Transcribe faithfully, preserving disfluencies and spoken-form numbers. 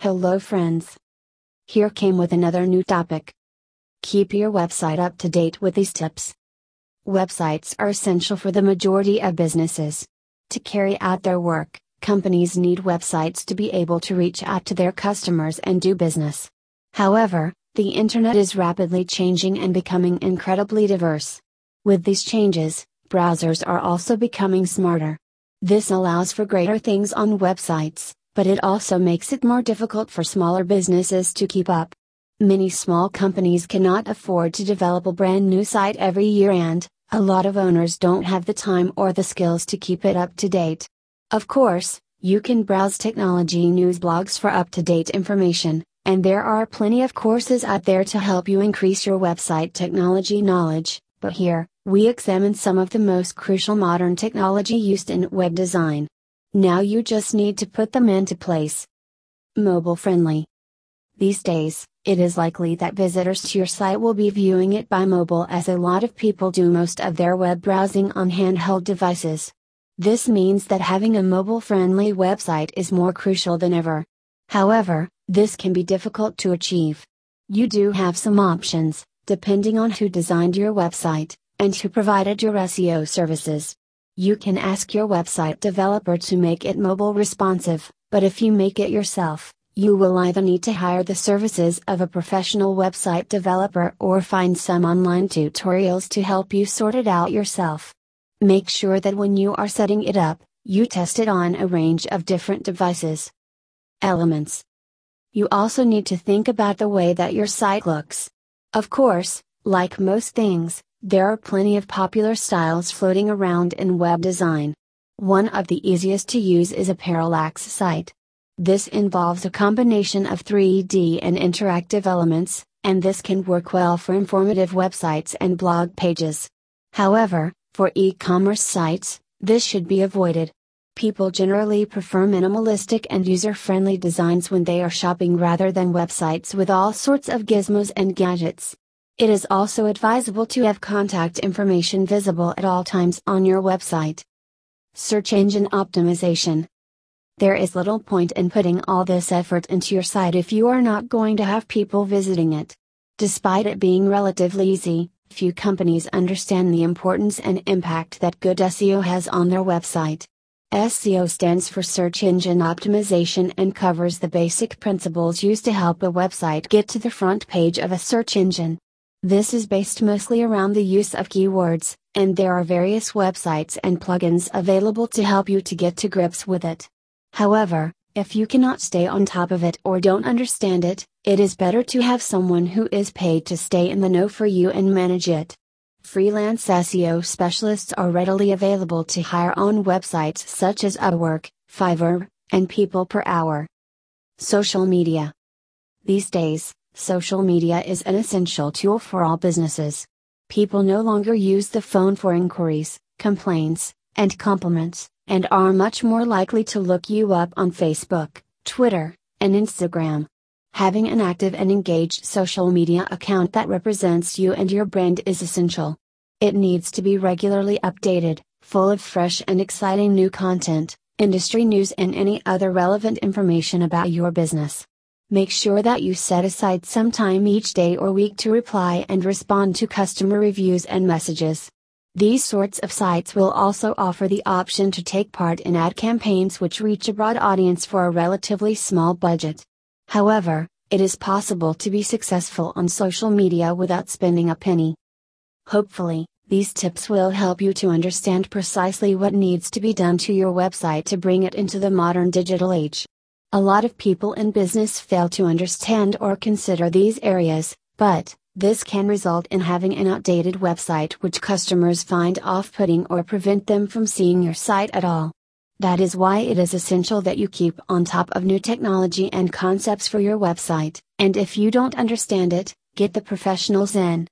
Hello friends! Here came with another new topic. Keep your website up to date with these tips. Websites are essential for the majority of businesses. To carry out their work, companies need websites to be able to reach out to their customers and do business. However, the internet is rapidly changing and becoming incredibly diverse. With these changes, browsers are also becoming smarter. This allows for greater things on websites, but it also makes it more difficult for smaller businesses to keep up. Many small companies cannot afford to develop a brand new site every year, and a lot of owners don't have the time or the skills to keep it up to date. Of course, you can browse technology news blogs for up-to-date information, and there are plenty of courses out there to help you increase your website technology knowledge, but here, we examine some of the most crucial modern technology used in web design. Now you just need to put them into place. Mobile friendly. These days, it is likely that visitors to your site will be viewing it by mobile, as a lot of people do most of their web browsing on handheld devices. This means that having a mobile-friendly website is more crucial than ever. However, this can be difficult to achieve. You do have some options, depending on who designed your website, and who provided your S E O services. You can ask your website developer to make it mobile responsive, but if you make it yourself, you will either need to hire the services of a professional website developer or find some online tutorials to help you sort it out yourself. Make sure that when you are setting it up, you test it on a range of different devices. Elements. You also need to think about the way that your site looks. Of course, like most things, there are plenty of popular styles floating around in web design. One of the easiest to use is a parallax site. This involves a combination of three D and interactive elements, and this can work well for informative websites and blog pages. However, for e-commerce sites, this should be avoided. People generally prefer minimalistic and user-friendly designs when they are shopping rather than websites with all sorts of gizmos and gadgets. It is also advisable to have contact information visible at all times on your website. Search engine optimization. There is little point in putting all this effort into your site if you are not going to have people visiting it. Despite it being relatively easy, few companies understand the importance and impact that good S E O has on their website. S E O stands for Search Engine Optimization and covers the basic principles used to help a website get to the front page of a search engine. This is based mostly around the use of keywords, and there are various websites and plugins available to help you to get to grips with it. However, if you cannot stay on top of it or don't understand it, it is better to have someone who is paid to stay in the know for you and manage it. Freelance S E O specialists are readily available to hire on websites such as Upwork, Fiverr, and People Per Hour. Social media. These days, social media is an essential tool for all businesses. People no longer use the phone for inquiries, complaints, and compliments, and are much more likely to look you up on Facebook, Twitter, and Instagram. Having an active and engaged social media account that represents you and your brand is essential. It needs to be regularly updated, full of fresh and exciting new content, industry news, and any other relevant information about your business. Make sure that you set aside some time each day or week to reply and respond to customer reviews and messages. These sorts of sites will also offer the option to take part in ad campaigns which reach a broad audience for a relatively small budget. However, it is possible to be successful on social media without spending a penny. Hopefully, these tips will help you to understand precisely what needs to be done to your website to bring it into the modern digital age. A lot of people in business fail to understand or consider these areas, but this can result in having an outdated website which customers find off-putting or prevent them from seeing your site at all. That is why it is essential that you keep on top of new technology and concepts for your website, and if you don't understand it, get the professionals in.